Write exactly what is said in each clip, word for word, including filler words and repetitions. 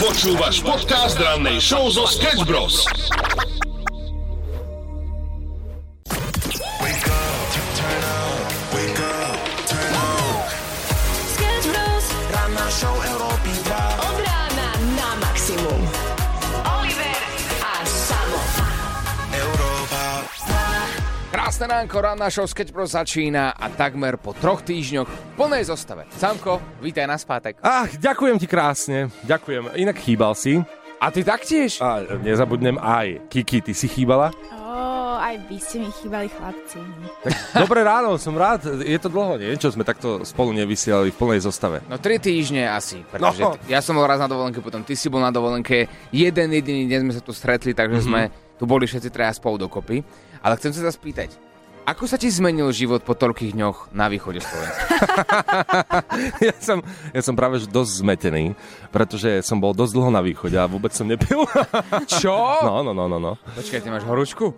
Počúvaš podcast rannej show zo Sketch Bros. Sketch Bros. Ranná show Európy dva. Od rána na maximum. Oliver a Samo. Európa. Krásne ránko, ranná show Sketch Bros začína a takmer po troch týždňoch v plnej zostave. Samko, vítaj na spátek. Ach, ďakujem ti krásne, ďakujem. Inak chýbal si. A ty taktiež? A nezabudnem aj. Kiki, ty si chýbala? Ó, aj vy ste mi chýbali, chlapci. Tak, dobré ráno, som rád. Je to dlho, nie? Čo sme takto spolu nevysielali v plnej zostave. No tri týždne asi, pretože No. t- ja som bol raz na dovolenke, potom ty si bol na dovolenke. Jeden jediný deň sme sa tu stretli, takže Mhm. sme tu boli všetci traja spolu dokopy. Ale chcem sa spýtať, ako sa ti zmenil život po toľkých dňoch na východe Slovenska? ja, som, ja som práve že dosť zmetený, pretože som bol dosť dlho na východe a vôbec som nepil. Čo? No, no, no, no, no. Počkaj, ty máš horúčku?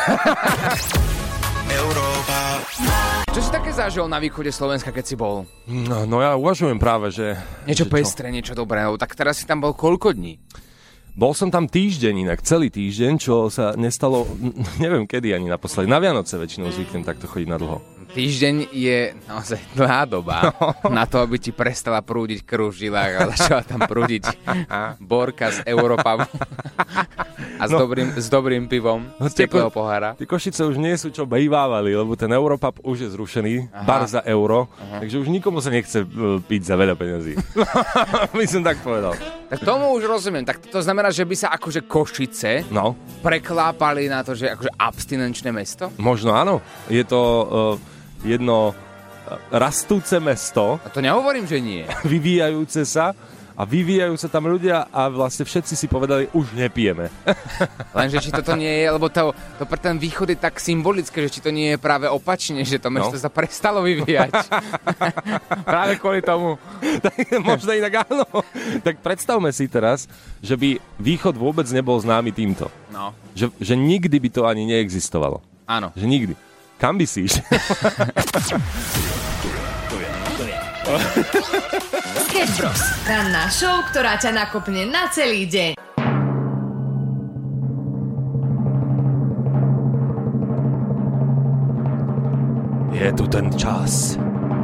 Európa. Čo si také zažil na východe Slovenska, keď si bol? No, no ja uvažujem práve, že... Niečo že čo? pestré, niečo dobré, tak teraz si tam bol koľko dní? Bol som tam týždeň inak, celý týždeň, čo sa nestalo, neviem kedy ani naposledy. Na Vianoce väčšinou zvyknem takto chodiť na dlho. Týždeň je naozaj dlhá doba na to, aby ti prestala prúdiť krv v žilách a začala tam prúdiť borka z Európa a s, No. dobrým, s dobrým pivom z tie teplého ko- pohára. Tie Košice už nie sú čo bývávali, lebo ten Europub už je zrušený, Aha. bar za euro, takže už nikomu sa nechce uh, piť za veľa peniazí. By som tak povedal. Tak tomu už rozumiem. Tak to znamená, že by sa akože Košice No, preklápali na to, že akože abstinenčné mesto? možno áno. Je to uh, jedno uh, rastúce mesto, A to nehovorím, že nie. vyvíjajúce sa a vyvíjajú sa tam ľudia a vlastne všetci si povedali, už nepijeme. Lenže či toto nie je, lebo to, to pre ten východ je tak symbolické, že či to nie je práve opačne, že to mesto No. sa prestalo vyvíjať. Práve kvôli tomu. Tak možno inak áno. Tak predstavme si teraz, že by východ vôbec nebol známy týmto. No, Že, že nikdy by to ani neexistovalo. áno. Že nikdy. Kam by si išiel? Sketch Bros. Ranná show, ktorá ťa nakopne na celý deň. Je tu ten čas.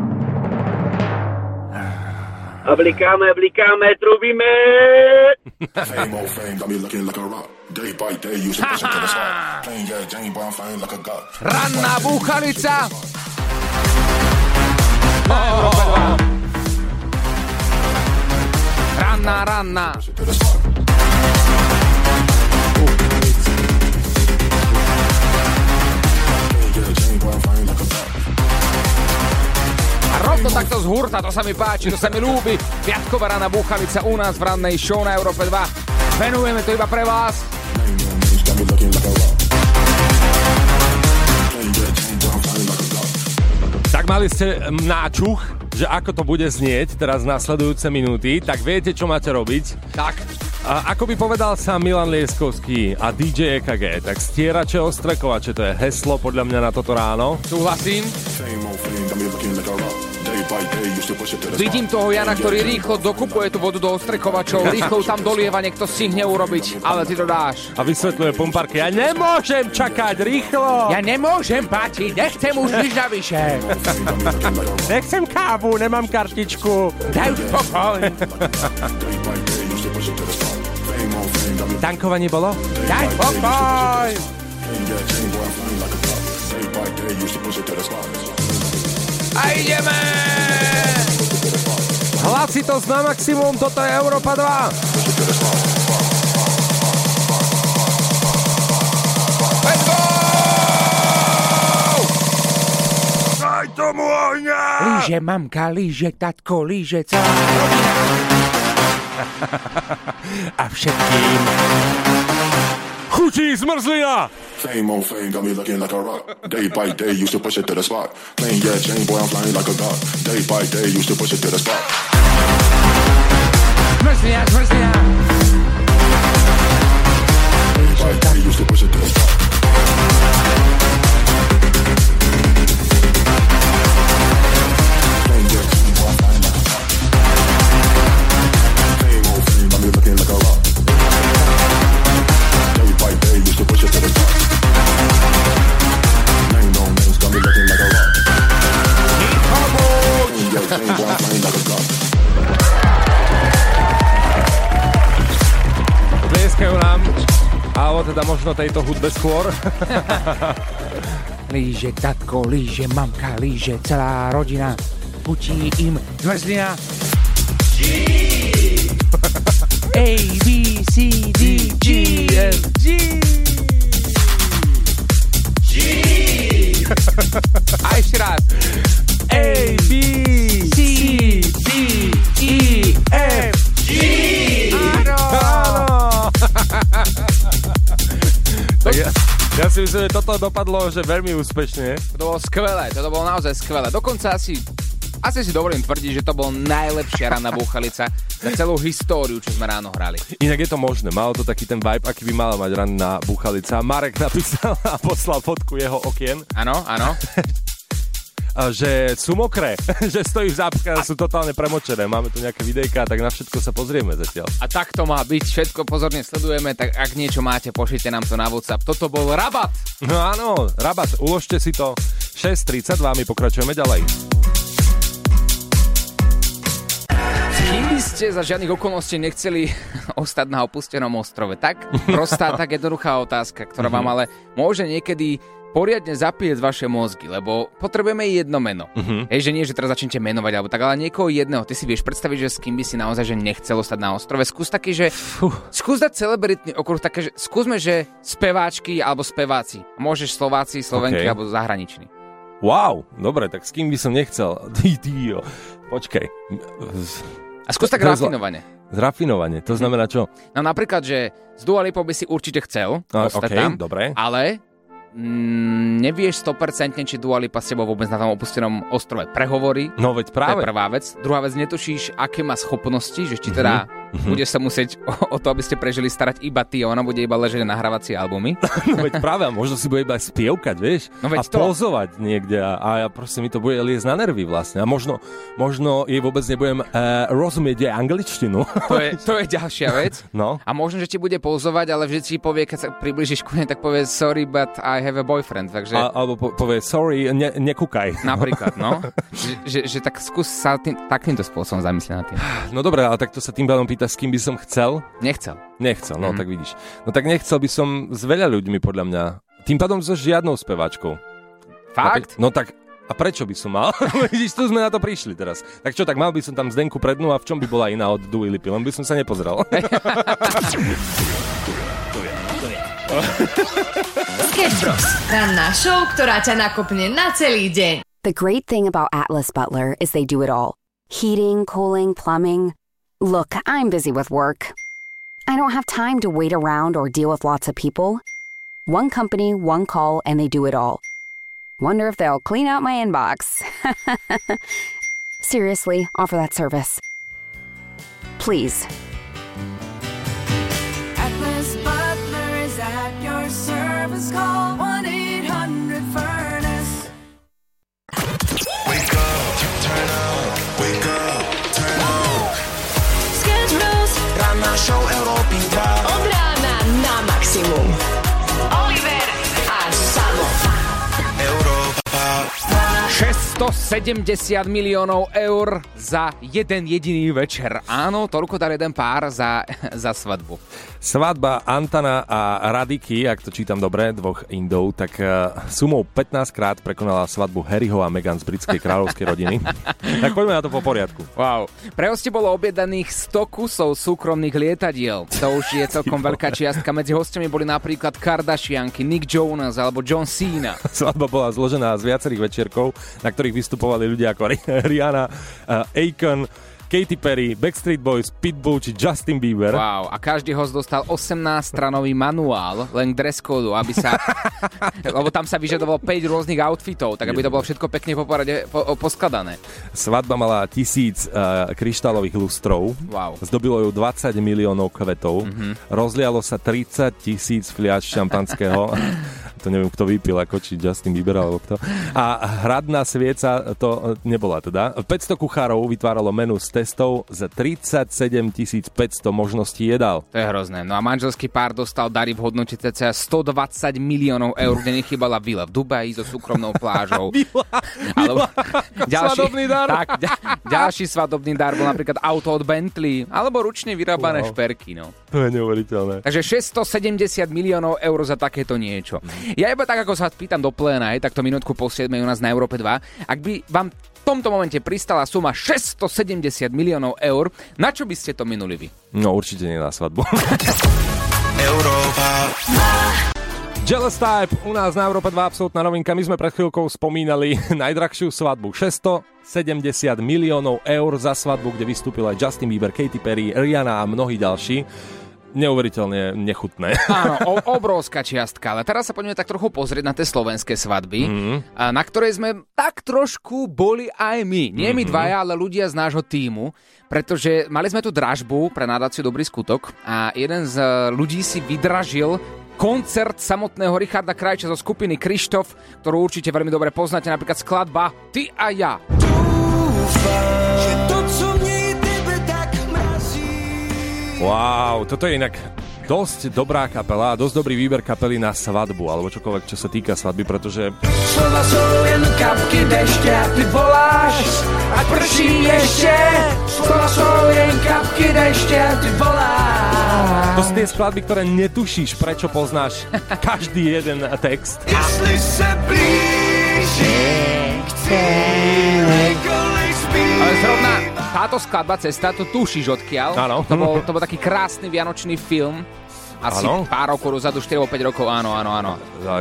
A blikáme, blikáme, trubíme. Fame on fame, got me looking like a rock. Day by day, you should push it to the spot. Playing yeah, Jane, boy, I'm flying like a god. Ranná búchalica! Ranná, ranná. Push it to the spot. Playing yeah, Jane, boy, I'm flying like a god. A rovno takto z hurta, to sa mi páči, to sa mi ľúbi. Piatková ranná búchalica u nás v rannej show na Európe dva. Venujeme to iba pre vás. Got me looking like a rock. Playing yeah, Jane, boy, I'm flying like a god. Tak mali ste náčuch, že ako to bude znieť teraz nasledujúce minúty, tak viete, čo máte robiť. Tak, A ako by povedal sa Milan Lieskovský a dý džej é ká gé, tak stierače ostrekovače, to je heslo podľa mňa na toto ráno. súhlasím. Fame on fame, got me looking like a rock. Day by day, you should push it to the spot. Vidím toho Jana, ktorý rýchlo dokupuje tú vodu do ostrekovačov, rýchlo ju tam dolieva, niekto stihne urobiť, ale ty to dáš. A vysvetľuje pumpárke, ja nemôžem čakať, rýchlo! Ja nemôžem platiť, nechcem už nič navyše. Nechcem kávu, nemám kartičku. Daj už pokoj. Day by day, you should push it to the spot. Fame on fame, got me Tankovanie bolo? Daj pokoj. playing yeah, Jane, boy, I'm flying like a god. Day by day, you should push it to the spot. A ideme! Hlasitosť na maximum, toto je Európa dva. Let's go! Daj tomu ohňa! Líže mamka, líže tatko, líže celá rodina. A všetkým chutí zmrzlina! Fame on fame, got me looking like a rock. Day by day, used to push it to the spot. Playing yeah, Jane, boy, I'm flying like a god. Day by day, used to push it to the spot. Zmrzlina, zmrzlina. Day by day, used to push it to the spot. Playing yeah, Jane, boy, I'm flying like a god. Fame on fame, got me looking like a rock. alebo teda možno tejto hudbe skôr. Líže tatko, líže mamka, líže celá rodina. Chutí im zmrzlina. G! A, B, C, D, G, F, G! G! A ešte raz. A, B, C, D, E, F, G! Áno! Tak ja, ja si myslím, že toto dopadlo že veľmi úspešne. To bolo skvelé, toto bolo naozaj skvelé. Dokonca asi, asi si dovolím tvrdiť, že to bol najlepšia ranná búchalica za celú históriu, čo sme ráno hrali. Inak je to možné, malo to taký ten vibe, aký by mala mať ranná búchalica. Marek napísal a poslal fotku jeho okien. Áno, áno. Že sú mokré, že stojí v zápke a sú totálne premočené. Máme tu nejaké videjka, tak na všetko sa pozrieme zatiaľ. A tak to má byť, všetko pozorne sledujeme, tak ak niečo máte, pošlite nám to na WhatsApp. Toto bol Rabat. No áno, Rabat, uložte si to. šesť tridsaťdva, my pokračujeme ďalej. Kým by ste za žiadnych okolností nechceli ostať na opustenom ostrove? Tak prostá, tak jednoduchá otázka, ktorá vám ale môže niekedy poriadne zapíjať vaše mozgy, lebo potrebujeme jedno meno. Uh-huh. Hej, že nie, že teraz začnete menovať, alebo tak, ale niekoho jedného. Ty si vieš predstaviť, že s kým by si naozaj že nechcel ostať na ostrove. Skús taký, že... Fuh. Skús dať celebritný okruh, také, že skúsme, že speváčky alebo speváci. Môžeš Slováci, Slovenky okay. alebo zahraniční. Wow, dobre, tak s kým by som nechcel? Počkej. A skús tak rafinovane. Zrafinovanie, to znamená čo? No napríklad, že z Dua Lipa by si určite chcel ostať okay, tam, dobre. ale... Mm, nevieš sto percent, či Dua Lipa s tebou vôbec na tom opustenom ostrove prehovorí. No veď práve. To je prvá vec. Druhá vec, netušíš, aké má schopnosti, že či teda mm-hmm. bude sa musieť o, o to, aby ste prežili, starať iba ty a ona bude iba ležať na nahrávacie albumy. No veď práve, a možno si bude iba spievkať, vieš? No veď a to. Pozovať niekde a, a ja proste mi to bude liesť na nervy vlastne. A možno, možno jej vôbec nebudem uh, rozumieť aj angličtinu. To je, to je ďalšia vec. No. A možno, že ti bude pozovať, ale vždy ti povie, keď sa priblížiš ku nej, tak povie sorry, but I have a boyfriend. Takže... A, alebo po, povie sorry, ne, nekúkaj. Napríklad, no. že, že, že tak skús sa tým, takýmto spôsobom zamyslieť na tým. No dobré, ale tak to sa tým pádom pýta, s kým by som chcel? Nechcel. Nechcel, no mm. tak vidíš. No tak nechcel by som s veľa ľuďmi, podľa mňa. Tým pádom so žiadnou speváčkou. Fakt? No tak, a prečo by som mal? Vidíš, tu sme na to prišli teraz. Tak čo, tak mal by som tam Zdenku Prednu a v čom by bola iná od Dua Lipy? Len by som sa nepozrel. Sketch Bros. Ranná show, ktorá ťa nakopne na celý deň. The great thing about Atlas Butler is they do it all. Heating, cooling, plumbing. Look, I'm busy with work. I don't have time to wait around or deal with lots of people. One company, one call, and they do it all. Wonder if they'll clean out my inbox. Seriously, offer that service. Please. Atlas Butler is at your service. Call one eight hundred furnace. Wake up, turn up, wake up, turn up. Sketch Bros. Ranná show Európy dva. Od rána na maximum. Oliver a Samo. Európa. šesťstosedemdesiat miliónov eur za jeden jediný večer. Áno, toľko dal jeden pár za, za svadbu. Svadba Antana a Radiky, ak to čítam dobre, dvoch Indov, tak uh, sumou pätnásť krát prekonala svadbu Harryho a Meghan z britskej kráľovskej rodiny. Tak poďme na to po poriadku. Wow. Pre hosti bolo objednaných sto kusov súkromných lietadiel. To už je celkom veľká čiastka. Medzi hostiami boli napríklad Kardashianky, Nick Jonas alebo John Cena. Svadba bola zložená z viacerých večierkov, na ktorých vystupovali ľudia ako Rihanna, uh, Akon, Katy Perry, Backstreet Boys, Pitbull či Justin Bieber. Wow, a každý host dostal osemnásťstranový manuál len k dress code, aby sa... lebo tam sa vyžadovalo päť rôznych outfitov, tak aby to bolo všetko pekne po porade po, poskladané. Svadba mala tisíc uh, kryštálových lustrov. Wow. Zdobilo ju dvadsať miliónov kvetov. Mm-hmm. Rozlialo sa tridsať tisíc fliaš šampanského. To neviem, kto vypil, ako či Justin Bieber alebo kto. A hradná svieca to nebola teda. päťsto kuchárov vytváralo menu z testov za tridsaťsedem tisíc päťsto možností jedál. To je hrozné. No a manželský pár dostal dary v hodnote cca stodvadsať miliónov eur, kde nechýbala vila v Dubaji so súkromnou plážou. Alebo ďalší, svadobný dar. Tak, ďalší svadobný dar bol napríklad auto od Bentley, alebo ručne vyrábané wow. šperky. No. To je neuveriteľné. Takže šesťstosedemdesiat miliónov eur za takéto niečo. Ja iba tak, ako sa pýtam do pléna, aj takto minútku po siedmej u nás na Európe dva, ak by vám v tomto momente pristala suma šesťstosedemdesiat miliónov eur, na čo by ste to minuli vy? No určite nie na svadbu. Európa. Jealous Type, u nás na Európe dva absolútna novinka. My sme pred chvíľkou spomínali najdrahšiu svadbu. šesťstosedemdesiat miliónov eur za svadbu, kde vystúpil aj Justin Bieber, Katy Perry, Rihanna a mnohí ďalší. Neuveriteľne nechutné. Áno, o, obrovská čiastka. Ale teraz sa poďme tak trochu pozrieť na tie slovenské svadby, mm-hmm. na ktorej sme tak trošku boli aj my. Nie my dvaja, ale ľudia z nášho tímu. Pretože mali sme tu dražbu pre nadáciu Dobrý skutok a jeden z ľudí si vydražil koncert samotného Richarda Krajča zo skupiny Krištof, ktorú určite veľmi dobre poznáte, napríklad skladba Ty a ja. Wow, toto je inak dosť dobrá kapela, dosť dobrý výber kapely na svadbu, alebo čokoľvek, čo sa týka svadby, pretože... Slova sú jen kapky dešte a ty voláš, a prší ešte. Slova sú jen kapky dešte a ty voláš. To sú tie skladby, ktoré netušíš, prečo poznáš každý jeden text. Jestli se blíží k cíli, kolik spíš. Ale zrovna táto skladba Cesta, to tušíš odkiaľ. Áno. To bol, to bol taký krásny vianočný film. Asi ano? Pár rokov dozadu, štyri alebo päť rokov, áno, áno, áno.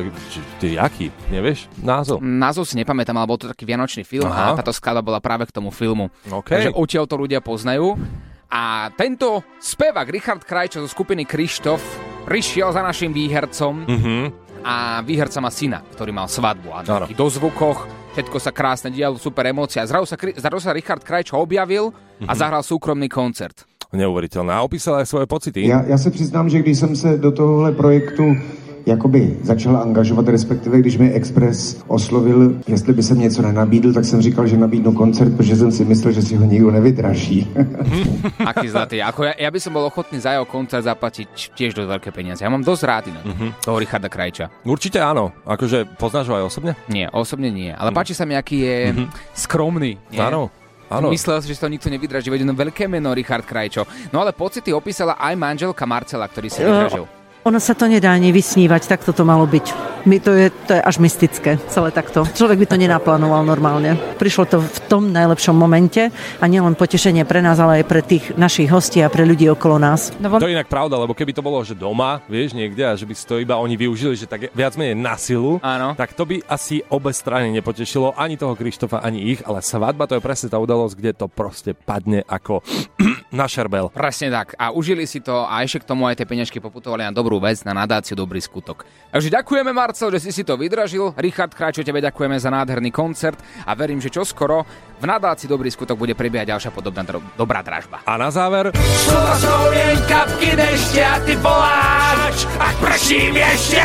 Ty jaký? Nevieš názov? Názov si nepamätám, ale bol to taký vianočný film. Aha. A táto skladba bola práve k tomu filmu. Okay. Takže odtiaľ to ľudia poznajú. A tento spevák Richard Krajčo zo skupiny Krištof prišiel za našim výhercom. Mhm. A výherca má syna, ktorý mal svadbu. A taký do zvukoch, všetko sa krásne dialo, super emócia. Zrazu sa, zrazu sa Richard Krajčo objavil a zahral súkromný koncert. Neuveriteľné. A opísal aj svoje pocity. Já, já se přiznám, že když jsem se do tohohle projektu jakoby začal angažovat, respektive když mi Express oslovil, jestli by jsem něco nenabídl, tak jsem říkal, že nabídnu koncert, protože jsem si myslel, že si ho nikdo nevydraží. Aký zlatý. Ako ja, ja by som bol ochotný za jeho koncert zaplatiť tiež dosť veľké peniaze. Ja mám dosť rád inak mm-hmm. toho Richarda Krajča. Určite áno. Akože poznáš ho aj osobne? Nie, osobne nie. Ale mm. páči sa mi, aký je mm-hmm. skromný. Nie? Áno. Áno. Myslel si, že to nikto nevydraží, veď veľké meno Richard Krajčo. No ale pocity opísala aj manželka Marcela, ktorý si vydražil. Ono sa to nedá ani vysnívať, tak to malo byť. My to, je, to je až mystické, celé takto. Človek by to nenaplánoval normálne. Prišlo to v tom najlepšom momente a nielen potešenie pre nás, ale aj pre tých našich hostí a pre ľudí okolo nás. No, to je inak pravda, lebo keby to bolo, že doma, vieš, niekde, a že by si to iba oni využili, že tak viac menej na silu, áno. Tak to by asi obe strany nepotešilo, ani toho Krištofa, ani ich, ale svadba to je presne tá udalosť, kde to proste padne ako na šerbel. Presne tak. A užili si to a ešte k tomu aj tie peňažky poputovali na dobrú vec, na nadáciu Dobrý skutok. Takže ďakujeme, Marcel, že si si to vydražil. Richard Krajčo, tebe ďakujeme za nádherný koncert a verím, že čoskoro v nadácii Dobrý skutok bude prebiehať ďalšia podobná dro- dobrá dražba. A na záver... Slova sú jen kapky dešte a ty voláš, ak prším ešte!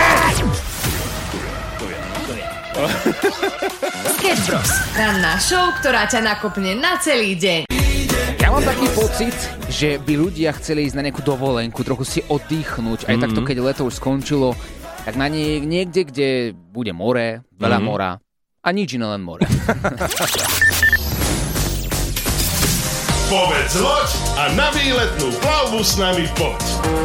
To je, to je. Sketch Bros. Ranná show, ktorá ťa nakopne na celý deň. Ja mám taký pocit, že by ľudia chceli ísť na nejakú dovolenku, trochu si oddychnúť. Aj mm-hmm. takto, keď leto už skončilo, tak na nie, niekde, kde bude more, veľa mm-hmm. mora a nič iné, len more. Povedz loď a na výletnú plavbu s nami poď.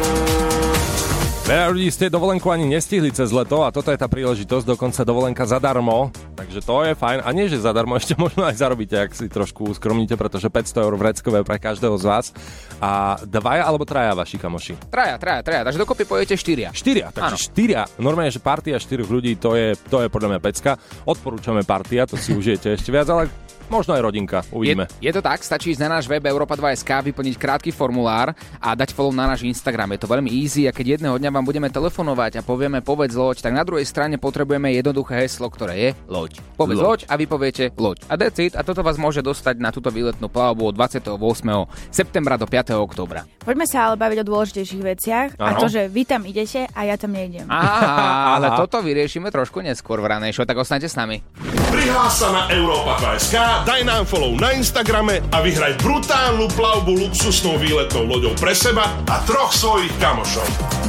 Veľa ľudí ste dovolenku ani nestihli cez leto a toto je tá príležitosť, dokonca dovolenka zadarmo, takže to je fajn. A nie, že zadarmo, ešte možno aj zarobíte, ak si trošku skromníte, pretože päťsto eur vreckové pre každého z vás. A dvaja alebo traja vaši kamoši? Traja, traja, traja, takže dokopy pojete štyria. Štyria, takže ano. štyria. Normálne, že partia štyroch ľudí, to je, to je podľa mňa pecka. Odporúčame partia, to si užijete ešte viac, ale možno aj rodinka, uvidíme. Je, je to tak, stačí ísť na náš web Europa dva bodka es ká, vyplniť krátky formulár a dať follow na náš Instagram. Je to veľmi easy a keď jedného dňa vám budeme telefonovať a povieme povedz loď, tak na druhej strane potrebujeme jednoduché heslo, ktoré je loď. Povedz loď, loď a vy poviete loď. A that's it, a toto vás môže dostať na túto výletnú plavbu od dvadsiateho ôsmeho septembra do piateho októbra. Poďme sa ale baviť o dôležitejších veciach. Ano. A to, že vy tam idete a ja tam nejdem. Aha, ale toto vyriešime trošku neskôr v ranej show, tak ostaňte s nami. Prihlás sa na Europa dva bodka es ká, daj nám follow na Instagrame a vyhraj brutálnu plavbu luxusnou výletnou loďou pre seba a troch svojich kamošov.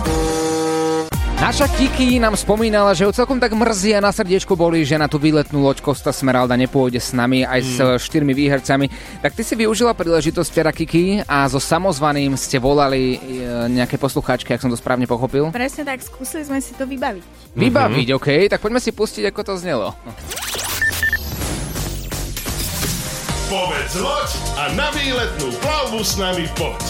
Naša Kiki nám spomínala, že ho celkom tak mrzí a na srdiečku boli, že na tú výletnú loď Costa Smeralda nepôjde s nami aj s mm. štyrmi výhercami. Tak ty si využila príležitosť včera, Kiki, a so samozvaným ste volali nejaké poslucháčky, ak som to správne pochopil. Presne tak, skúsili sme si to vybaviť. Vybaviť, mm-hmm. okej, okay, tak poďme si pustiť, ako to znelo. Povedz loď a na výletnú plavbu s nami poď.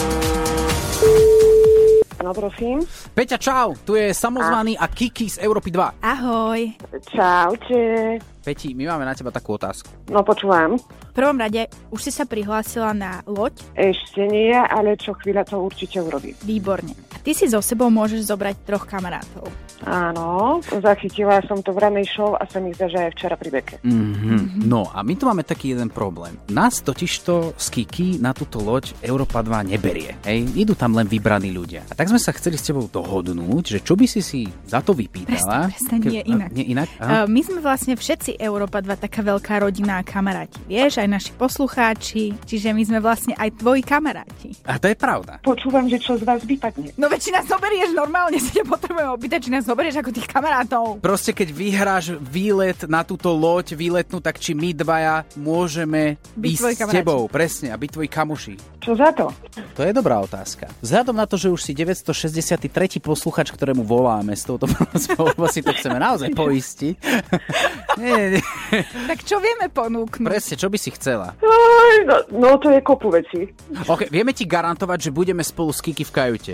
No prosím. Peťa, čau, tu je samozvaný a, a Kiki z Európy dva. Ahoj. Čaute. Peti, my máme na teba takú otázku. No počúvam. V prvom rade, už si sa prihlásila na loď? Ešte nie, ale čo chvíľa to určite urobím. Výborne. A ty si so sebou môžeš zobrať troch kamarátov. Áno, zachytila som to v ranej show a sa mi zdá, že aj včera pri beke. Mm-hmm. No a my tu máme taký jeden problém. Nás totižto z Kiki na túto loď Európa dva neberie. Hej, idú tam len vybraní ľudia. A tak sme sa chceli s tebou dohodnúť, že čo by si si za to vypýtala. Presne, presne, nie inak. Nie inak? Uh, my sme vlastne všetci Európa dva taká veľká rodina a kamaráti. Vieš, aj naši poslucháči, čiže my sme vlastne aj tvoji kamaráti. A to je pravda. Počúvam, že čo z vás vypadne. No veď či nás zoberieš normálne, sa ťa potrebujeme opýtať, či nás zoberieš ako tých kamarátov. Proste keď vyhráš výlet na túto loď, výletnú, tak či my dvaja môžeme byť s tebou, presne, a byť tvoji kamoši. Čo za to? To je dobrá otázka. Vzhľadom na to, že už si deväťstošesťdesiattri posluchač, ktorému voláme s touto prosbou, lebo si to chceme naozaj poistiť. nie, nie. Tak čo vieme ponúknuť? Presne, čo by si chcela? No, no to je kopu veci. Ok, vieme ti garantovať, že budeme spolu s Kiki v kajute.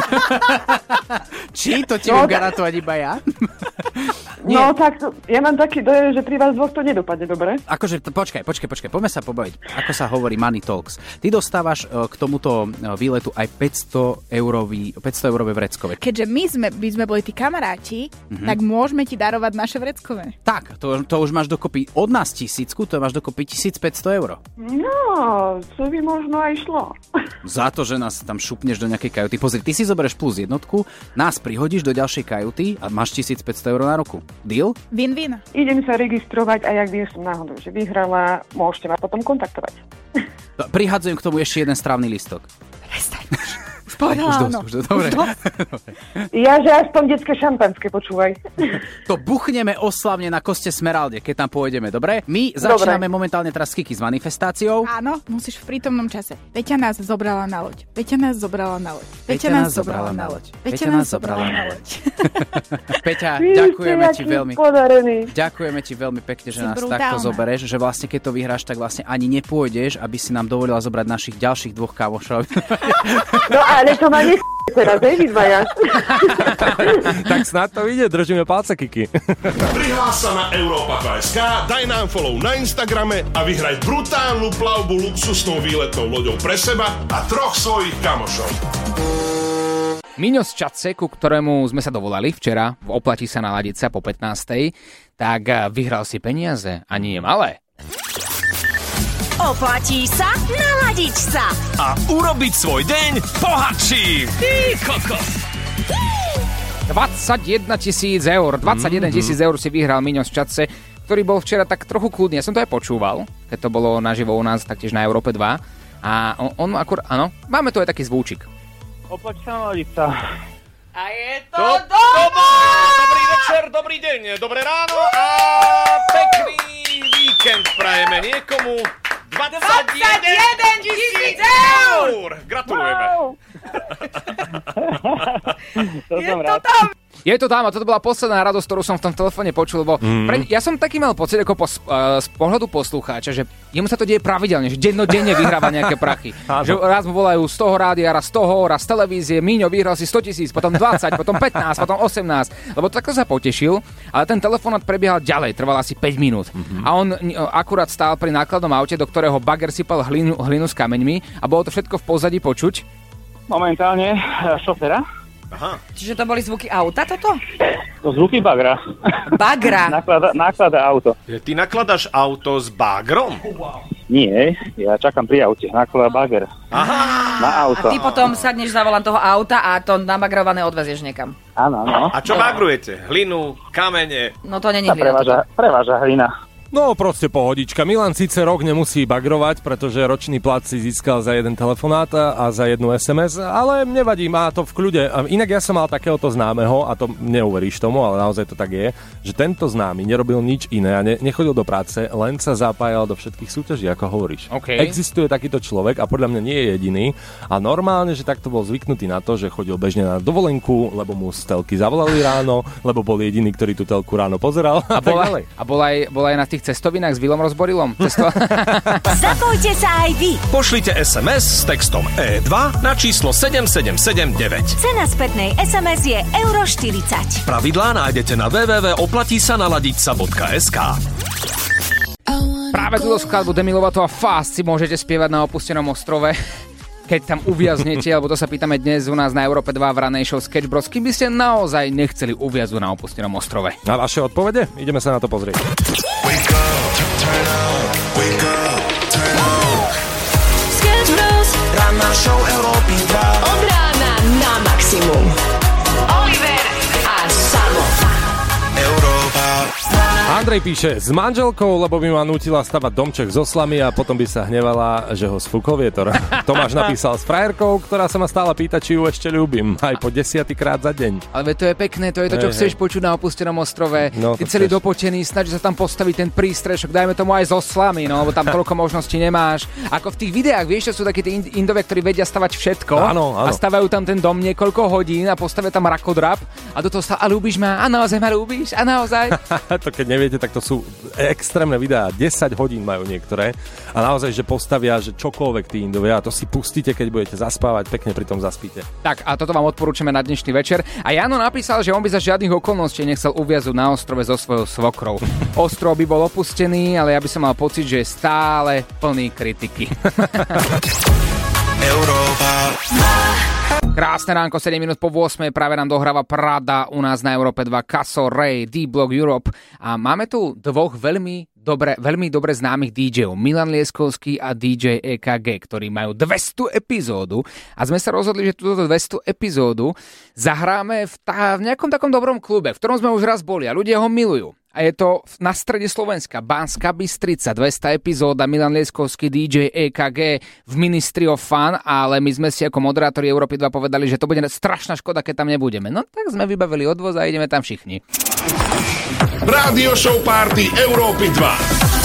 Či to ti no, viem garantovať iba ja? No tak, ja mám taký dojem, že pri vás dvoch to nedopadne dobre. Akože, počkaj, počkaj, počkaj, poďme sa pobaviť. Ako sa hovorí Money Talks. Ty dostávaš k tomuto výletu aj päťsto eurové vreckové. Keďže my sme, by sme boli tí kamaráti, mm-hmm. tak môžeme ti darovať naše vreckové. Tak, to, to už máš dokopy od nás tisícku, to máš dokopy tisícpäťsto eur. No, to by možno aj šlo. Za to, že nás tam šupneš do nejakej kajuty. Pozri, ty si zoberieš plus jednotku, nás prihodíš do ďalšej kajuty a máš tisícpäťsto eur na ruku. Deal? Win-win. Idem sa registrovať a jak by som náhodou, že vyhrala, môžete ma potom kontaktovať. Prihádzujem k tomu ešte jeden strávny listok. Prestaň. Už povedala áno. Už dosť, už dosť. Dobre. Ja, že aspoň detské šampanské, počúvaj. To buchneme oslavne na Koste Smeralde, keď tam pôjdeme, dobre? My začíname dobre. Momentálne teraz s Kiki s manifestáciou. Áno, musíš v prítomnom čase. Peťa nás zobrala na loď. Peťa nás zobrala na loď. Peťa nás zobrala na loď. Peťa nás zobrala na loď. Peťa, ďakujeme ti veľmi. Podarený. Ďakujeme ti veľmi pekne, že si nás brutálna. Takto zoberieš, že vlastne keď to vyhráš, tak vlastne ani nepôjdeš, aby si nám dovolila zobrať našich ďalších dvoch kamošov. No ale to ma nech... teraz, hej, vy dvaja. Tak snad to ide, držíme palce, Kiki. Prihlás sa na Europa dva bodka es ká, daj nám follow na Instagrame a vyhraj brutálnu plavbu luxusnou výletnou loďou pre seba a troch svojich kamošov. Miňo z Čadce, ku ktorému sme sa dovolali včera, oplatí sa naladiť sa po pätnástej, tak vyhral si peniaze a nie malé. Oplatí sa naladiť sa a urobiť svoj deň bohatším. Ty kokos. dvadsaťjeden tisíc eur. dvadsaťjeden tisíc eur si vyhral Miňo z Čadce, ktorý bol včera tak trochu kľudný. Ja som to aj počúval, keď to bolo naživo u nás, taktiež na Európe dva. A on, on akur... Áno, máme tu aj taký zvúčik. Oplatí sa naladiť sa. A je to, to doma! Dobrý večer, dobrý deň, dobré ráno a pekný víkend prajeme niekomu. dvadsaťjeden tisíc eur! Gratulujeme. Wow. To je to tam. Je to tam a toto bola posledná radosť, ktorú som v tom telefóne počul, lebo mm. pre, ja som taký mal pocit ako po, uh, z pohľadu poslucháča, že jemu sa to deje pravidelne, že dennodenne vyhráva nejaké prachy. Že raz mu volajú z toho rádia, raz z toho, raz z televízie, Míňo vyhral si sto tisíc, potom dvadsať, potom pätnásť, potom osemnásť, lebo takto sa potešil, ale ten telefonát prebiehal ďalej, trval asi päť minút. Mm-hmm. A on akurát stál pri nákladnom aute, do ktorého bager sypal hlinu, hlinu s kameňmi a bolo to všetko v pozadí počuť. Momentálne šoféra. Aha. Čiže to boli zvuky auta toto? To zvuky bagra. Bagra? Naklada, naklada auto. Ty nakladaš auto s bagrom? Nie, ja čakám pri aute, naklada bager. Aha. Na auto. A ty potom sadneš za volant toho auta a to nabagrované odvezieš niekam. Áno, áno. A čo bagrujete? Hlinu, kamene? No to není hlina. Preváža, preváža hlina. No, proste pohodička. Milan síce rok nemusí bagrovať, pretože ročný plat si získal za jeden telefonát a za jednu es em es, ale nevadí, má to v kľude. Inak ja som mal takéhoto známeho, a to neuveríš tomu, ale naozaj to tak je, že tento známy nerobil nič iné a ne, nechodil do práce, len sa zapájal do všetkých súťaží, ako hovoríš. Okay. Existuje takýto človek a podľa mňa nie je jediný a normálne, že takto bol zvyknutý na to, že chodil bežne na dovolenku, lebo mu z telky zavolali ráno, lebo bol jediný, ktorý tú telku ráno pozeral. A, bola, a bola, aj, bola aj na tých cestovinách s Vilom Rozborilom. Cesto... Zapojte sa aj vy. Pošlite es em es s textom é dva na číslo sedem sedem sedem deväť. Cena spätnej es em es je euro štyridsať. Pravidlá nájdete na w w w bodka oplatí sa naladiť sa bodka es ká. Práve túto skladbu Demi Lovato a Fast si môžete spievať na opustenom ostrove, keď tam uviaznete, alebo to sa pýtame dnes u nás na Európe dva v ranej show Sketch Bros. Kým by ste naozaj nechceli uviazť na opustenom ostrove? A vaše odpovede? Ideme sa na to pozrieť. Wake up, turn up, wake up, turn up. Sketch Bros. Ranná show Európy dva. Od rána na maximum. Oliver a Samo. Európa. Andrej píše, s manželkou, lebo by ma nútila stavať domček zo slamy a potom by sa hnevala, že ho sfúkol vietor. Tomáš napísal s frajerkou, ktorá sa ma stále pýta, či ju ešte ľúbim. Aj po desiatýkrát za deň. Ale to je pekné, to je to, čo hey, chceš hey. počuť na opustenom ostrove. No, Ty celý chceš. dopočený, snaží sa tam postaviť ten prístrešok, dajme tomu aj zo slamy, no, lebo tam toľko možností nemáš. Ako v tých videách, vieš, čo sú takí tí indovia, ktorí vedia stavať všetko. Áno, áno. A stavajú tam ten dom niekoľko hodín a postavia tam rakodrap a do toho sa a ľúbiš ma, a naozaj ma ľúbiš, a naozaj. To keď neviete, tak to sú extrémne videá, desať hodín majú niektoré a naozaj, že postavia, že čokoľvek tí indovia a to si pustíte, keď budete zaspávať, pekne pri tom zaspíte. Tak a toto vám odporúčame na dnešný večer. A Jano napísal, že on by za žiadnych okolností nechcel uviazť na ostrove so svojou svokrou. Ostrov by bol opustený, ale ja by som mal pocit, že je stále plný kritiky. Európa. Krásne ránko, sedem minút po ôsmej, práve nám dohráva Prada u nás na Európe dva, Casso, Ray, D-Block Europe a máme tu dvoch veľmi dobre, veľmi dobre známych dý džejov, Milan Lieskovský a dý džej é ká gé, ktorí majú dvestu epizódu a sme sa rozhodli, že túto dvestu epizódu zahráme v, tá, v nejakom takom dobrom klube, v ktorom sme už raz boli a ľudia ho milujú. A je to na strede Slovenska, Banská Bystrica, dvesta epizóda, Milan Lieskovský, dý džej é ká gé v Ministry of Fun, ale my sme si ako moderátori Európy dva povedali, že to bude strašná škoda, keď tam nebudeme. No tak sme vybavili odvoz a ideme tam všichni. Rádio show party Európy dva.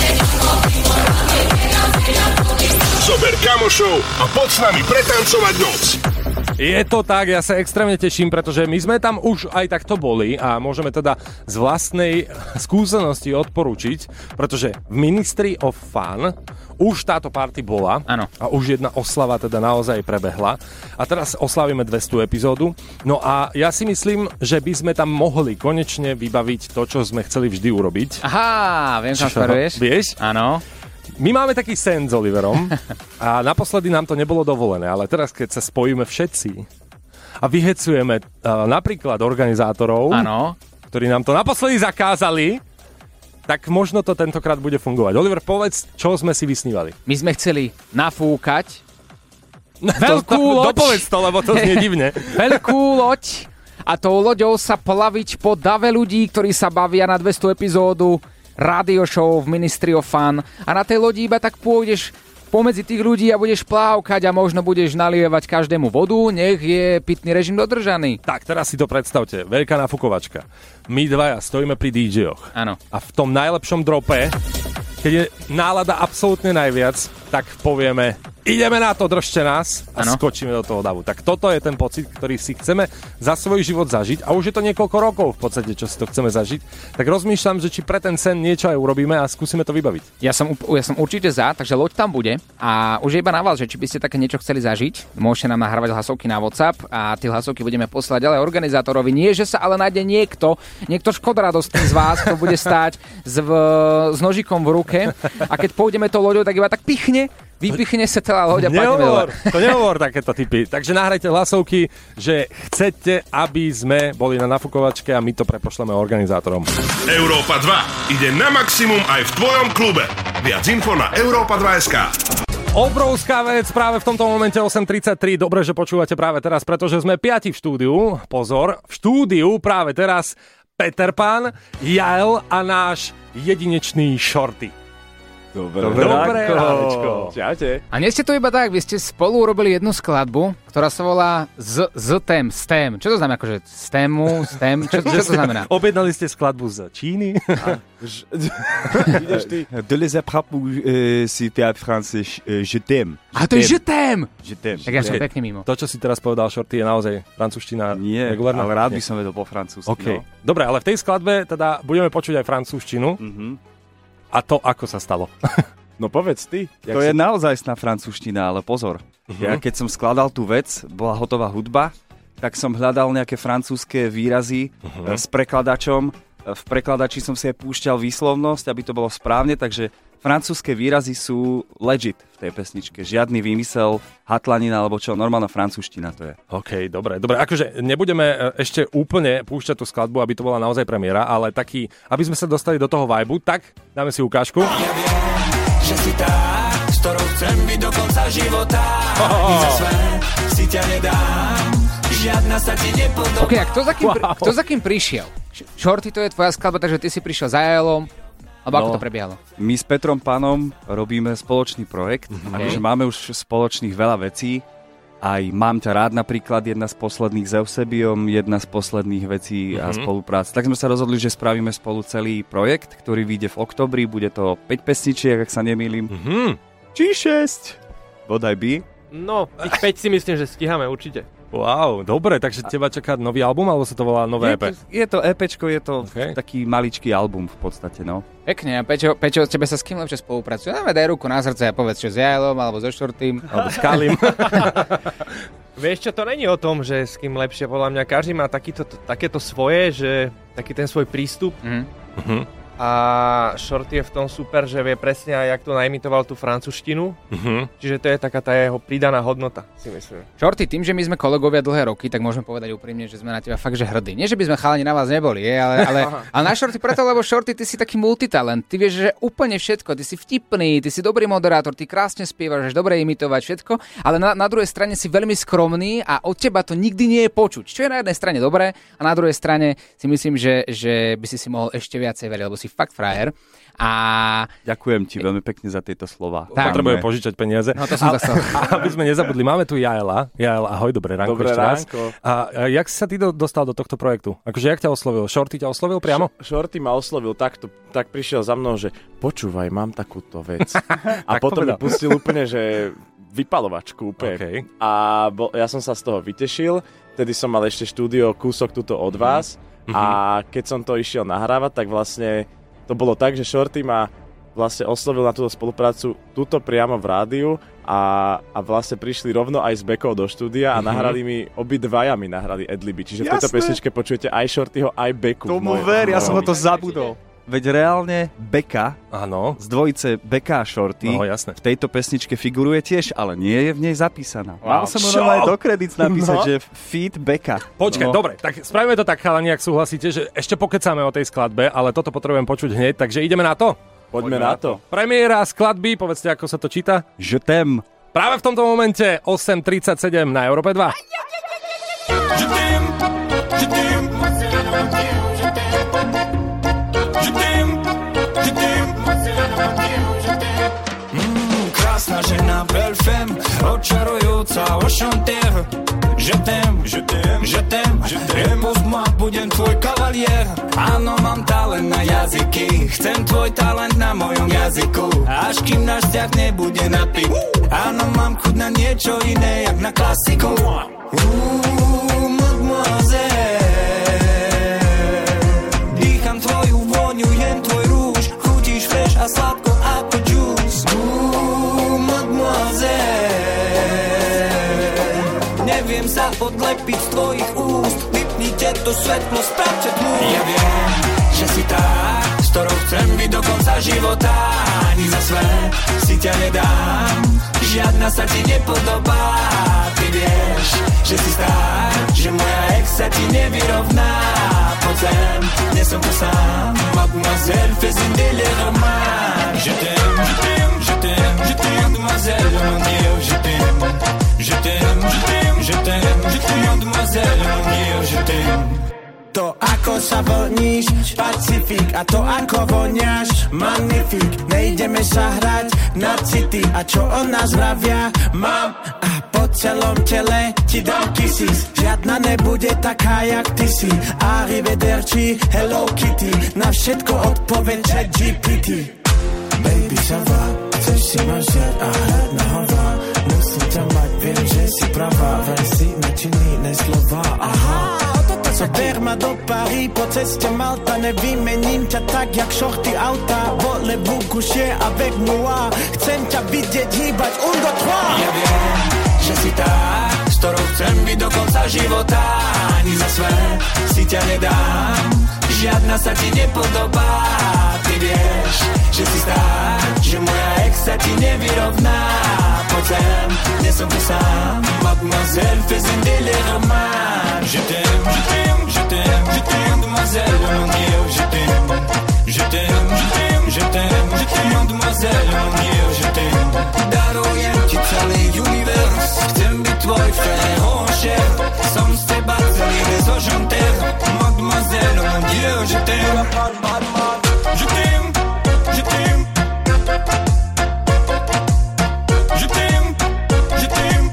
Zober kamošov a poď s nami pretancovať noc. Je to tak, ja sa extrémne teším, pretože my sme tam už aj takto boli a môžeme teda z vlastnej skúsenosti odporučiť, pretože v Ministry of Fun už táto party bola. Áno. A už jedna oslava teda naozaj prebehla a teraz oslavíme dvestu epizódu. No a ja si myslím, že by sme tam mohli konečne vybaviť to, čo sme chceli vždy urobiť. Aha, viem, kam smeruješ. Vieš? Áno. My máme taký sen s Oliverom a naposledy nám to nebolo dovolené, ale teraz keď sa spojíme všetci a vyhecujeme uh, napríklad organizátorov, ano. ktorí nám to naposledy zakázali, tak možno to tentokrát bude fungovať. Oliver, povedz, čo sme si vysnívali. My sme chceli nafúkať veľkú to, loď. Dopovedz to, lebo to znie divne. Veľkú loď a tou loďou sa plaviť po dave ľudí, ktorí sa bavia na dvestu epizódu rádio show v Ministry of Fun a na tej lodi iba tak pôjdeš pomedzi tých ľudí a budeš plávkať a možno budeš nalievať každému vodu, nech je pitný režim dodržaný. Tak, teraz si to predstavte, veľká nafukovačka. My dvaja stojíme pri dý džejoch. Áno. A v tom najlepšom drope, keď je nálada absolútne najviac, tak povieme Ideme na to, držte nás a ano. skočíme do toho davu. Tak toto je ten pocit, ktorý si chceme za svoj život zažiť a už je to niekoľko rokov v podstate, čo si to chceme zažiť. Tak rozmýšľam, že či pre ten sen niečo aj urobíme a skúsime to vybaviť. Ja som, ja som určite za, takže loď tam bude a už je iba na vás, že či by ste také niečo chceli zažiť. Môžete nám nahrávať hlasovky na WhatsApp a tie hlasovky budeme poslať ďalej organizátorovi. Nie, že sa ale nájde niekto, niekto škodradostný z vás, kto bude stáť s, v, s nožikom v ruke a keď pôjdeme to loďou, tak iba tak pichne. Vypichne sa celá loď a padneme dole. To nehovor takéto typy. Takže nahrajte hlasovky, že chcete, aby sme boli na nafukovačke a my to prepošleme organizátorom. Európa dva ide na maximum aj v tvojom klube. Viac info na Európa dva bodka es ká. Obrovská vec práve v tomto momente osem tridsaťtri. Dobre, že počúvate práve teraz, pretože sme piati v štúdiu. Pozor, v štúdiu práve teraz Peter Pan, Jael a náš jedinečný Shorty. Dobré, Dobré ránko. Čaute. A nie ste to iba tak, vy ste spolu urobili jednu skladbu, ktorá sa volá Z, z tém, stem. Čo to znamená, akože stému, stem, čo, čo to znamená? Objednali ste skladbu z Číny? Ideš ty. De les attrapes ou si théâtre français je t'aime. A to je je t'aime. Je t'aime. Tak ja som pekne mimo. To, čo si teraz povedal, Shorty, je naozaj francúzština Nie, regulárna? ale rád by som vedel po francúzsky. Okay. No. Dobre, ale v tej skladbe teda budeme počuť aj francúzštinu. Mm-hmm. A to ako sa stalo? No povedz ty. To si... je naozajstná francúzština, ale pozor. Uh-huh. Ja keď som skladal tú vec, bola hotová hudba, tak som hľadal nejaké francúzske výrazy uh-huh. s prekladačom. V prekladači som si aj púšťal výslovnosť, aby to bolo správne, takže francúzske výrazy sú legit v tej pesničke. Žiadny výmysel, hatlanina alebo čo, normálna francúzština to je. OK, dobre, dobre. Akože nebudeme ešte úplne púšťať tú skladbu, aby to bola naozaj premiéra, ale taký, aby sme sa dostali do toho vibe, tak dáme si ukážku. Ja viem, že si tá, s ktorou chcem byť do konca života. Oh. Za své si ťa nedám, žiadna sa ti nepodobá. OK, a kto za kým, wow. kto za kým prišiel? Shorty, to je tvoja skladba, takže ty si prišiel za Jaelom. Alebo ako No, to prebiehalo? My s Petrom Panom robíme spoločný projekt, Mhm. akože máme už spoločných veľa vecí. Aj Mám ťa rád napríklad, jedna z posledných s Eusebiom, jedna z posledných vecí a Mhm. spolupráca. Tak sme sa rozhodli, že spravíme spolu celý projekt, ktorý vyjde v oktobri, bude to päť pesničiek, ak sa nemýlim. Mhm. Či šesť. Bodaj by. No, ich päť si myslím, že stíhame určite. Wow, dobre, takže teba čaká nový album, alebo sa to volá nové é pé? Je to EPčko, je to Okay. taký maličký album v podstate, no. Pekne, a Pečo, Pečo, tebe sa s kým lepšie spolupracuje? Dáme daj ruku na srdce a povedz, čo s Jaelom, alebo so Shortym, alebo s Kalim. Vieš čo, to není o tom, že s kým lepšie, podľa mňa každý má takýto, takéto svoje, že taký ten svoj prístup. Mhm. Mhm. A Shorty je v tom super, že vie presne aj, jak to naimitoval tú francúzštinu. Mhm. Čiže to je taká tá jeho pridaná hodnota, si myslím. Shorty, tým, že my sme kolegovia dlhé roky, tak môžeme povedať úprimne, že sme na teba fakt, že hrdí. Nie, že by sme chalani na vás neboli, je, ale, ale, ale na Shorty preto, lebo Shorty, ty si taký multitalent. Ty vieš, že úplne všetko, ty si vtipný, ty si dobrý moderátor, ty krásne spievaš, dobre imitovať všetko, ale na, na druhej strane si veľmi skromný a od teba to nikdy nie je počuť. Čo je na jednej strane dobré a na druhej strane si myslím, že, že by si si mohol ešte viacej veriť, lebo si fakt frajer. A... Ďakujem ti veľmi pekne za tieto slova. Potrebujem požičať peniaze. No to som zastal. Aby sme nezabudli, máme tu Jaela. Jael, ahoj, dobré ránko Dobré ešte raz. ránko. A, a jak si sa ty do, dostal do tohto projektu? Akože jak ťa oslovil? Shorty ťa oslovil priamo? Shorty ma oslovil takto, tak prišiel za mnou, že počúvaj, mám takúto vec. A Tak potom mi povedal. pustil úplne, že vypalovačku úplne. Okay. A bol, ja som sa z toho vytešil, vtedy som mal ešte štúdio kúsok tuto od vás Mhm. a keď som to išiel nahrávať, tak vlastne to bolo tak, že Shorty ma vlastne oslovil na túto spoluprácu tuto priamo v rádiu a, a vlastne prišli rovno aj s Bekou do štúdia a Mhm. nahrali mi, obidvaja mi nahrali adliby. Čiže v tejto Jasné. pesničke počujete aj Shortyho, aj Beku. Tomu Moje- ver, ja som ho no. to zabudol. Veď reálne Beka, Áno. z dvojice Beka a Shorty, No, jasné. v tejto pesničke figuruje tiež, ale nie je v nej zapísaná. Wow. Mal som Čo? ho aj do credits napísať, No. že feat Beka. Počkaj, No. dobre, tak spravíme to tak, chalani, ak súhlasíte, že ešte pokecáme o tej skladbe, ale toto potrebujem počuť hneď, takže ideme na to. Poďme na to. Premiéra skladby, povedzte, ako sa to číta. Je t'aime. Práve v tomto momente osem tridsaťsedem na Európe dva. Je t'aime, je t'aime, je t'aime, je t'aime, je t'aime. Mm, krásna žena, belle femme, očarujúca, ošantér. Je t'aime, je t'aime, je t'aime, je t'aime. Épouse-moi, budem tvoj kavalier. Áno, mám talent na jazyky, chcem tvoj talent na mojom jazyku. Až kým náš vzťah nebude na pik, Áno, mám chuť na niečo iné, jak na klasiku. Uuu, mademoiselle. Dýcham tvoju vôňu, jem tvoj rúž, chutíš fresh a sladko ako juice. Uuu, mademoiselle. Neviem sa odlepiť z tvojich úst, vypnite to svetlo, spravte tmu. Ja viem, že si tá, s ktorou chcem byť do konca života. Ani za svet si ťa nedám, žiadna sa ti nepodobá. Ty vieš, že si star, že moja ex sa ti nevyrovná. Poď sem, dnes som tu sám, mademoiselle, fais une délire romance. Je t'aime, je t'aime, je t'aime, je t'aime, mademoiselle, mon Dieu, je t'aime. Je t'aime, je t'aime, je t'aime, je t'aime, mademoiselle, mon Dieu, je t'aime. To ako sa vlníš, Pacifik, a to ako voňaš, magnifik. Nejdeme sa hrať na city, a čo o nás vravia, mám. A po celom tele ti dám kisses, žiadna nebude taká jak ty si. Arrivederci, Hello Kitty, na všetko odpoveď Chat G P T. Baby, ça va, chceš si ma vziať a hrať na hova. Musím ťa mať, viem, že si pravá, vraj si načinný neslova, aha. Zober ma do Paris, po ceste Malta, nevymením ťa tak, jak šorty auta. Voulez-vous coucher avec moi? Chcem ťa vidieť hýbať, un, dva, trois. Ja viem, že si tá, s ktorou chcem byť do konca života. Ani za svet si ťa nedám, žiadna sa ti nepodobá. Ty vieš, že si star, že moja ex sa ti nevyrovná. Poď sem, dnes som tu sám, mademoiselle, fais une délire romance. Je t'aime, je t'aime, je t'aime, je t'aime, mademoiselle, mon Dieu, je t'aime. Je t'aime, je t'aime, je t'aime, je t'aime, mademoiselle, mon Dieu, je t'aime. Darujem ti celý univerz, chcem byť tvoj frère, oh cher. Som z teba celý dezožantér, mademoiselle, mon Dieu, je t'aime. Je t'aime, je t'aime. Je t'aime, je t'aime.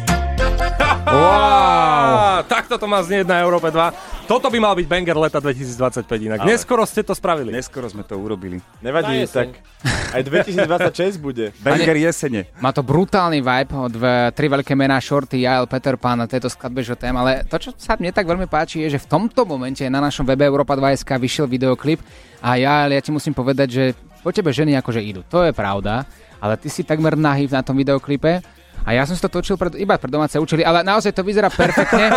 Wow, takto to má znieť na Európe dva. Toto by mal byť banger leta dvetisícdvadsaťpäť inak. Ale neskoro ste to spravili. Neskoro sme to urobili. Nevadí, tak aj dvetisícdvadsaťšesť bude. Banger jesene. Má to brutálny vibe od v, tri veľké mená Shorty, Jael, Peter Pan a tejto skladbe, že tém, ale to, čo sa mne tak veľmi páči, je, že v tomto momente na našom webe Europa dva bodka es ká vyšiel videoklip a Jael, ja ti musím povedať, že po tebe ženy akože idú. To je pravda, ale ty si takmer nahý na tom videoklipe. A ja som si to točil pred, iba pre domáce účely, ale naozaj to vyzerá perfektne.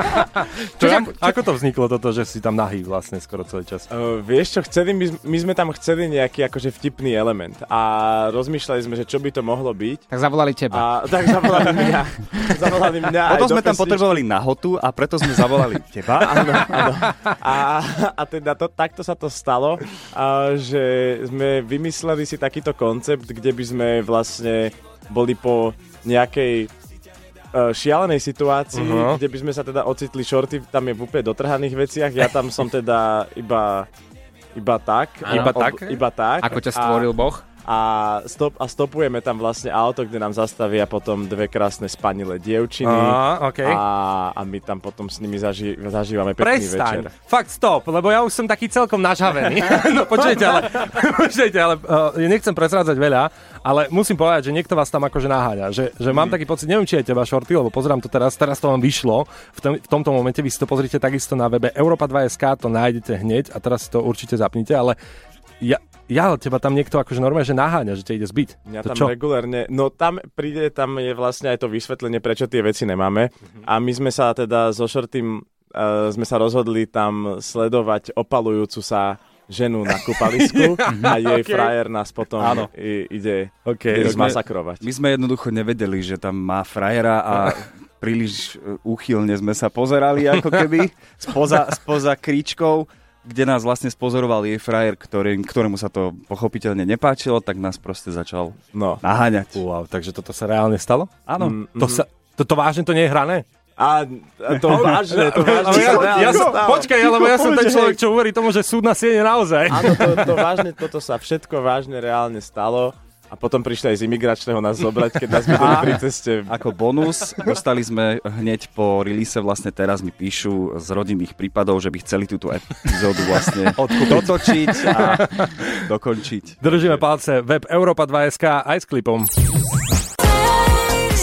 čo, čo, ako to vzniklo toto, že si tam nahý vlastne skoro celý čas? Uh, vieš čo, chceli, my, my sme tam chceli nejaký akože vtipný element a rozmýšľali sme, že čo by to mohlo byť. Tak zavolali teba. A, tak zavolali mňa. zavolali mňa Potom sme tam potrebovali nahotu a preto sme zavolali teba. Áno, áno. A, a teda to, takto sa to stalo, a, že sme vymysleli si takýto koncept, kde by sme vlastne boli po nejakej uh, šialenej situácii, uh-huh. kde by sme sa teda ocitli. Shorty tam je v úplne dotrhaných veciach, ja tam som teda iba iba tak. Iba ob, tak? Iba tak. Ako ťa stvoril a, Boh? A, stop, a stopujeme tam vlastne auto, kde nám zastavia potom dve krásne spanilé dievčiny. Aha, okay. a, a my tam potom s nimi zaži, zažívame pekný Prestaň. večer. Fakt stop, lebo ja už som taký celkom nažavený. no počujete, ale, počujete, ale uh, nechcem presrádzať veľa, ale musím povedať, že niekto vás tam akože naháňa. Že, že mám mm. taký pocit, neviem, či je teba Shorty, lebo pozerám to teraz, teraz to vám vyšlo. V, tom, v tomto momente vy si to pozrite takisto na webe Europa dva bodka es ká, to nájdete hneď a teraz si to určite zapnite, ale ja, ja teba tam niekto akože normálne, že naháňa, že ťa ide zbiť. Mňa to tam čo? regulérne, no tam príde, tam je vlastne aj to vysvetlenie, prečo tie veci nemáme. Mm-hmm. A my sme sa teda so Shortym uh, sme sa rozhodli tam sledovať opalujúcu sa ženu na kúpalisku a jej okay. frajer nás potom i, ide, okay. ide zmasakrovať. My sme jednoducho nevedeli, že tam má frajera a príliš úchylne sme sa pozerali ako keby spoza, spoza kríčkou, kde nás vlastne spozoroval jej frajer, ktorý, ktorému sa to pochopiteľne nepáčilo, tak nás proste začal no. naháňať. Wow, takže toto sa reálne stalo? Áno. Mm, to sa, toto vážne to nie je hrané? A to vážne, to vážne. Ja, ja som, počkaj, lebo ja som ten človek, čo uverí tomu, že súd na siene naozaj. Áno, to, to vážne, toto sa všetko vážne reálne stalo. A potom prišli aj z imigračného nás zobrať, keď nás videli pri ceste. Ako bonus dostali sme hneď po release, vlastne teraz mi píšu z rodinných prípadov, že by chceli túto epizódu vlastne dotočiť a dokončiť. Držíme palce, web Europa dva bodka es ká aj s klipom.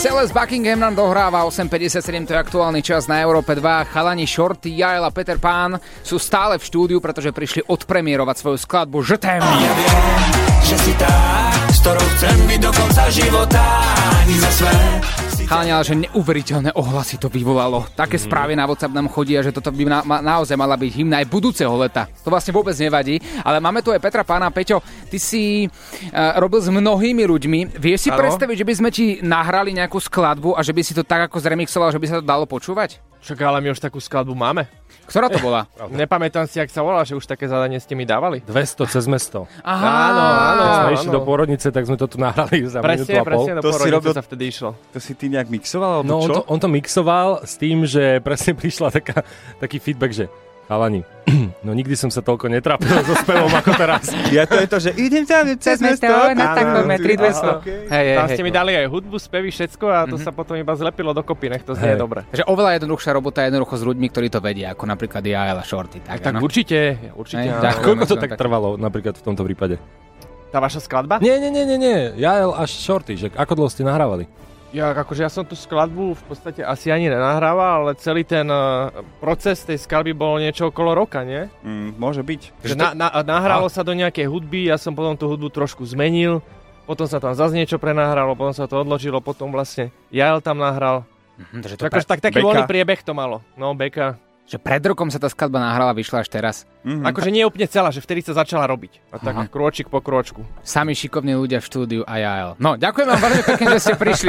Celeste Buckingham nám dohráva osem päťdesiatsedem, to je aktuálny čas na Európe dva. Chalani Shorty, Jael a Peter Pan sú stále v štúdiu, pretože prišli odpremierovať svoju skladbu Je t'aime. Ja viem, že si tá, s ktorou chcem byť do konca života, ani za své. Chalani, ale že neuveriteľné ohlasy to vyvolalo. Také mm. správy na WhatsApp nám chodia, že toto by na, ma, naozaj mala byť hymna aj budúceho leta. To vlastne vôbec nevadí. Ale máme tu aj Petra Pána. Peťo, ty si uh, robil s mnohými ľuďmi. Vieš si ano? predstaviť, že by sme ti nahrali nejakú skladbu a že by si to tak ako zremixoval, že by sa to dalo počúvať? Však ale my už takú skladbu máme. Ktorá to bola? Nepamätám si, jak sa volala, že už také zadanie ste mi dávali. dvesto cez mesto. Aha, áno, áno. Keď sme áno. išli do pôrodnice, tak sme to tu nahrali za minútu a pol. Presne, do pôrodnice robil... sa vtedy išlo. To si ty nejak mixoval, alebo no, čo? On to, on to mixoval s tým, že presne prišla taká, taký feedback, že chalani, no nikdy som sa toľko netrápil so spevom ako teraz. Ja to je to, že idem tam cez mesto. Na takom metri dvesto. Tam ste mi dali aj hudbu, spevy, všetko a to sa potom iba zlepilo dokopy, nech to znie dobre. Takže oveľa jednoduchšia robota jednoducho s ľuďmi, ktorí to vedia, ako napríklad Jael a Shorty. Tak, tak určite, určite. Koľko to tak trvalo napríklad v tomto prípade? Tá vaša skladba? Nie, nie, nie, nie, nie. Jael a Shorty, že ako dlho ste nahrávali? Ja, akože ja som tú skladbu v podstate asi ani nenahrával, ale celý ten uh, proces tej skladby bol niečo okolo roka, nie? Mm, môže byť. Že na, na, nahralo sa do nejakej hudby, ja som potom tú hudbu trošku zmenil, potom sa tam zase niečo prenahralo, potom sa to odložilo, potom vlastne Jael tam nahral. Mhm, to akože tak, taký voľný priebeh to malo. No, Beka. Že pred rokom sa tá skladba nahrala, vyšla až teraz. Mm-hmm. Akože nie úplne celá, že vtedy sa začala robiť. A tak Aha. krôčik po krôčku. Sami šikovní ľudia v štúdiu a Jael. No, ďakujem vám veľmi pekne, že ste prišli.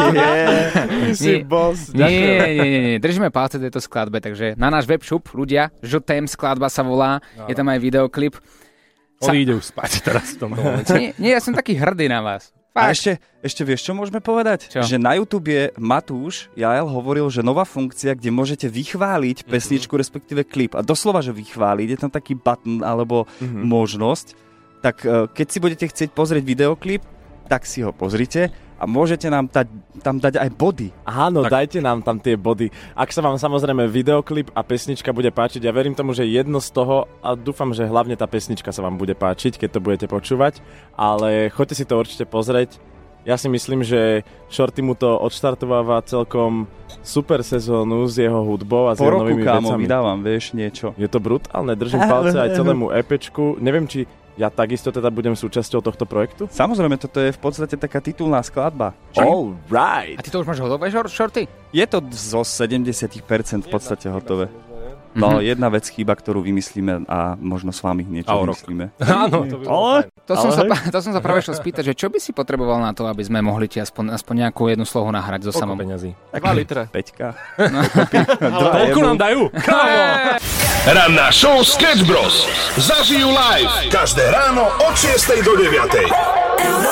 Ty si boss. Nie, nie, nie, nie. Držíme palce tejto skladbe, takže na náš webshop ľudia, Je t'aime skladba sa volá, no. Je tam aj videoklip. On ide už spať teraz v tomto momente. Nie, nie, ja som taký hrdý na vás. Fakt. A ešte, ešte vieš, čo môžeme povedať? Čo? Že na YouTube Matúš Jael hovoril, že nová funkcia, kde môžete vychváliť mm-hmm. pesničku, respektíve klip. A doslova, že vychváliť, je tam taký button alebo mm-hmm. možnosť. Tak keď si budete chcieť pozrieť videoklip, tak si ho pozrite a môžete nám dať, tam dať aj body. Áno, tak. Dajte nám tam tie body. Ak sa vám samozrejme videoklip a pesnička bude páčiť, ja verím tomu, že jedno z toho, a dúfam, že hlavne tá pesnička sa vám bude páčiť, keď to budete počúvať, ale choďte si to určite pozrieť. Ja si myslím, že Shorty mu to odštartováva celkom super sezónu s jeho hudbou a s jeho novými vecami. Po roku, kámo, vydávam, vieš, niečo. Je to brutálne, držím palce aj celému EPčku. Neviem, či ja takisto teda budem súčasťou tohto projektu? Samozrejme, toto je v podstate taká titulná skladba. All right. A ty to už máš hotové, Shorty? Je to zo sedemdesiat percent v podstate hotové. No, jedna vec chýba, ktorú vymyslíme a možno s vami niečo vymyslíme. Áno, to by bolo fajn. To som, sa, to som sa práve šiel spýtať, že čo by si potreboval na to, aby sme mohli ti aspoň, aspoň nejakú jednu slohu nahrať so samom. Koľko peňazí? dva litre. Peťka. Koľko nám dajú? Ranná show Sketch Bros. Zažijú live každé ráno od šiestej do deviatej.